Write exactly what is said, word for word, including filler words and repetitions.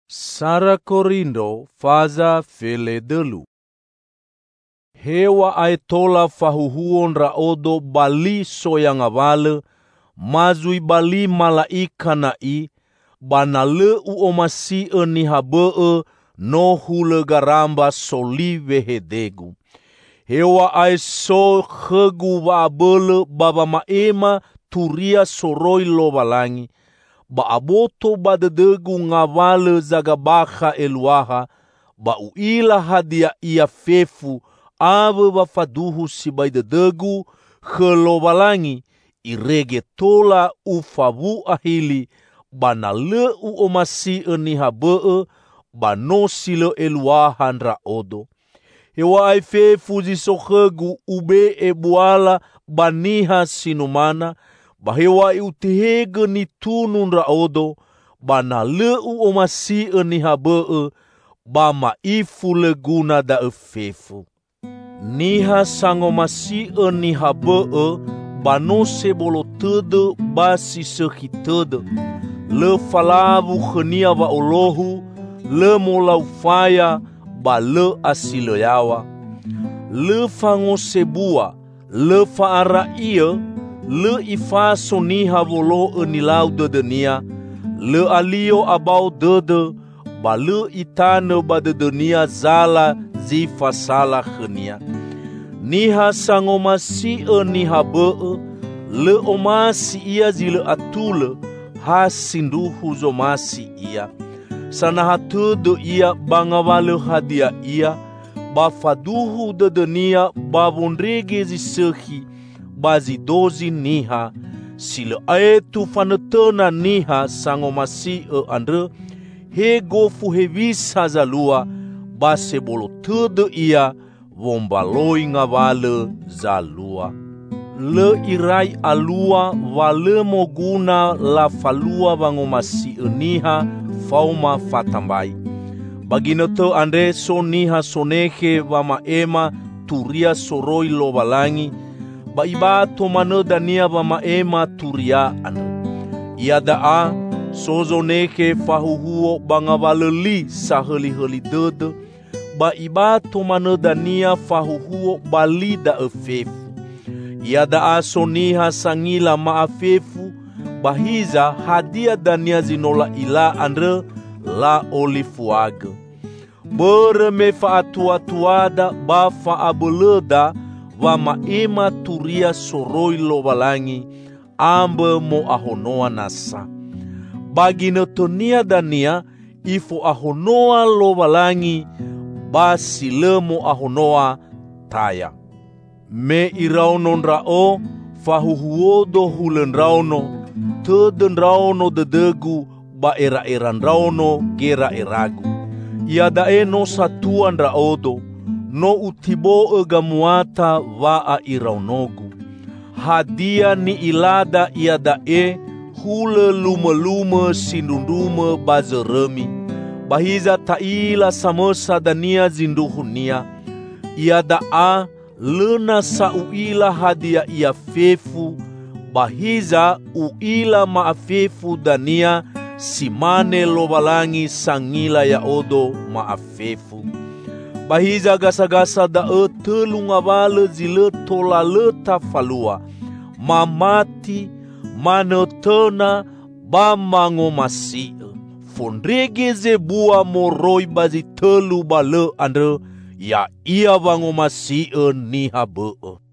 Sara Korindo faza fele delu. Hewa aetola fahuhuon raodo bali soyangavale, mazui bali malaika na i, banale u omasi e ni habe no hule garamba soli vehedegu. Hewa ai so khegu wa abele baba maema turia soroi lobalangi, ba aboto badedegu ngavale zagabaha eluaha, ba uila hadia ia fefu ave bafaduhu sibaidedegu gelobalangi irege tola ufavu ahili banale u omasi eni habe bano silo eluahan raodo. Hewa ai fefu zisokhegu ube ebuala baniha sinumana, bahewa iutihege ni tunun raodo, banale u omasi eni habe ba maifu leguna da efefu. Niha sangomasi eni habe bano sebolo tede basi sehi tede, le falavu khenia va olohu, le molaufaya ba le asilo yawa. Le fango sebua, le faara ia, le ifa soniha volo enilau dedenia, le alio abau dede, ba le itane ba dedenia zala zifa sala khenia. Niha sangomasi eni habe, le omasi ia zile atule, ha sinduhu zomasi ia. Sana hatudu ia bangavale hadia ia, bafaduhu dedenia bavondrege zisehi, bazidozi niha, sile aetu fanetena niha sangomasi e andre, he gofu hevisa zalua, basebolo tudu ia, vombaloi ngavale zalua. Le irai alua vale moguna la falua vangomasi eniha fauma fatambai. Bagino te andre so niha sonehe vama ema turia soroi lobalangi, ba iba to mane dania vama ema turia andre. Ia daa so zonehe fahuhuo bangavaleli saheli-heli dede, ba iba to mane dania fahuhuo balida efefu. Ia daa soniha sangila maafefu, bahiza hadia dania zinola ila andre la olifuaga. Bere me faatuatuada ba faabeleda wa maema turia soroi lobalangi, ambe mo ahonoa nasa. Bagine tonia dania ifo ahonoa lobalangi, basi lemo ahonoa taya. Me iraunon rao, fahuhuodo hulen rauno, teden rauno dedegu, ba era-eran rauno gera eragu. Ia dae no satuan raodo, no utibo egamuata va iraunogu. Hadia ni ilada ia dae, hule lume-lume sindundume bazeremi. Bahiza taila samesa dania zinduhunia. Ia daa, lena sa uila hadia ia fefu, bahiza uila maafefu dania, simane lobalangi sangila ya odo maafefu. Bahiza gasa-gasa da e telungavale zile tola leta falua, mamati, manetena, bamangomasi. Fondrege zebua moroi bazi telu bale andre, ya ia vangomasi e ni habe.